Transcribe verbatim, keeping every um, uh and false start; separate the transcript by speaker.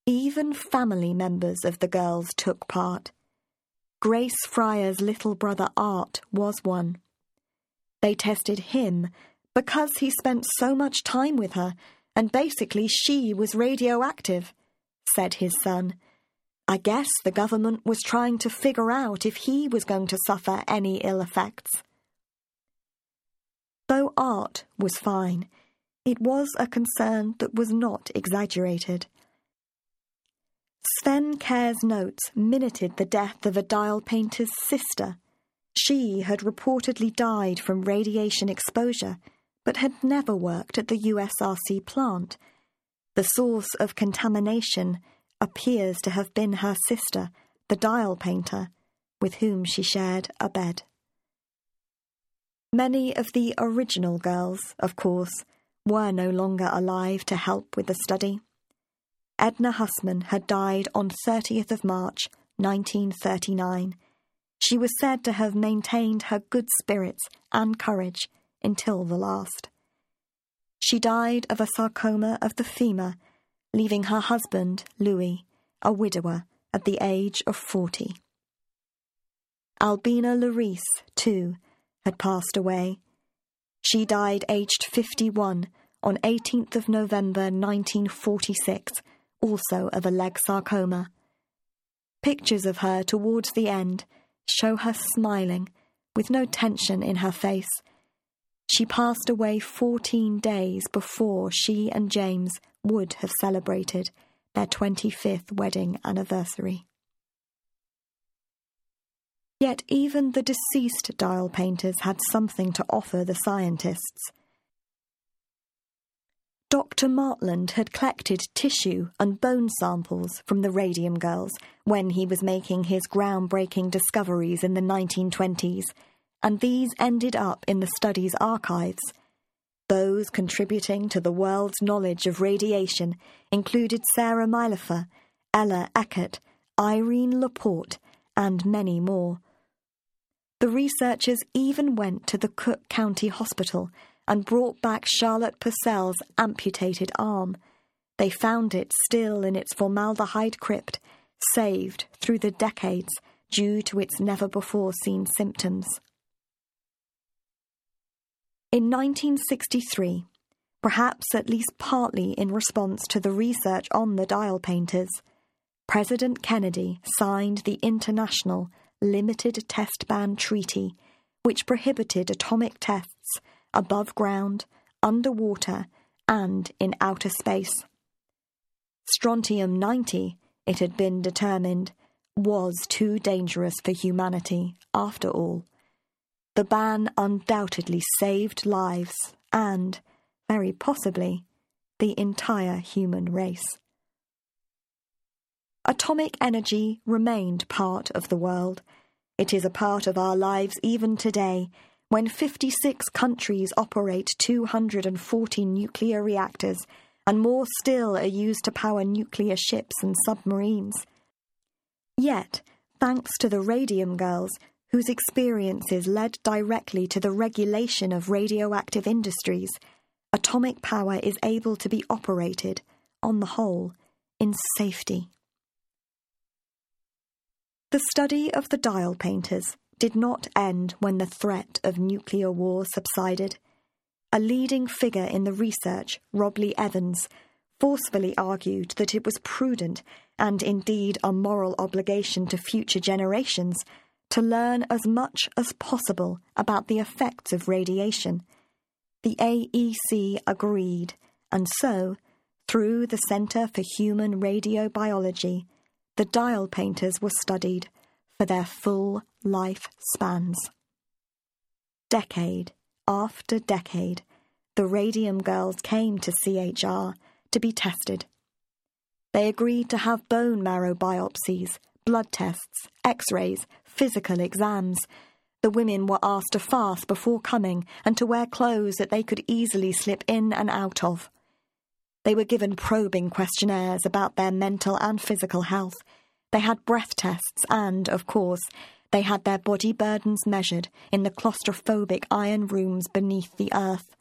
Speaker 1: Even family members of the girls took part. Grace Fryer's little brother Art was one. They tested him because he spent so much time with her, and basically she was radioactive, said his son. I guess the government was trying to figure out if he was going to suffer any ill effects. Though Art was fine, it was a concern that was not exaggerated. Sven Kerr's notes minuted the death of a dial painter's sister. She had reportedly died from radiation exposure, but had never worked at the U S R C plant. The source of contamination appears to have been her sister, the dial painter, with whom she shared a bed. Many of the original girls, of course, were no longer alive to help with the study. Edna Hussman had died on thirtieth of March, nineteen thirty-nine. She was said to have maintained her good spirits and courage until the last. She died of a sarcoma of the femur, leaving her husband, Louis, a widower at the age of forty. Albina Larice, too, had passed away. She died aged fifty-one on eighteenth of November nineteen forty-six, also of a leg sarcoma. Pictures of her towards the end show her smiling, with no tension in her face. She passed away fourteen days before she and James would have celebrated their twenty-fifth wedding anniversary. Yet even the deceased dial painters had something to offer the scientists. Doctor Martland had collected tissue and bone samples from the radium girls when he was making his groundbreaking discoveries in the nineteen twenties, and these ended up in the study's archives. Those contributing to the world's knowledge of radiation included Sarah Mailhofer, Ella Eckert, Irene Laporte, and many more. The researchers even went to the Cook County Hospital and brought back Charlotte Purcell's amputated arm. They found it still in its formaldehyde crypt, saved through the decades due to its never-before-seen symptoms. In nineteen sixty-three, perhaps at least partly in response to the research on the dial painters, President Kennedy signed the International Limited Test Ban Treaty, which prohibited atomic tests above ground, underwater, and in outer space. Strontium ninety, it had been determined, was too dangerous for humanity, after all. The ban undoubtedly saved lives and, very possibly, the entire human race. Atomic energy remained part of the world. It is a part of our lives even today, when fifty-six countries operate two hundred forty nuclear reactors, and more still are used to power nuclear ships and submarines. Yet, thanks to the radium girls, whose experiences led directly to the regulation of radioactive industries, atomic power is able to be operated, on the whole, in safety. The study of the dial painters did not end when the threat of nuclear war subsided. A leading figure in the research, Robley Evans, forcefully argued that it was prudent, and indeed a moral obligation to future generations, to learn as much as possible about the effects of radiation. The A E C agreed, and so, through the Centre for Human Radiobiology, the dial painters were studied for their full life spans. Decade after decade, the radium girls came to C H R to be tested. They agreed to have bone marrow biopsies, blood tests, x-rays, physical exams. The women were asked to fast before coming and to wear clothes that they could easily slip in and out of. They were given probing questionnaires about their mental and physical health. They had breath tests and, of course, they had their body burdens measured in the claustrophobic iron rooms beneath the earth.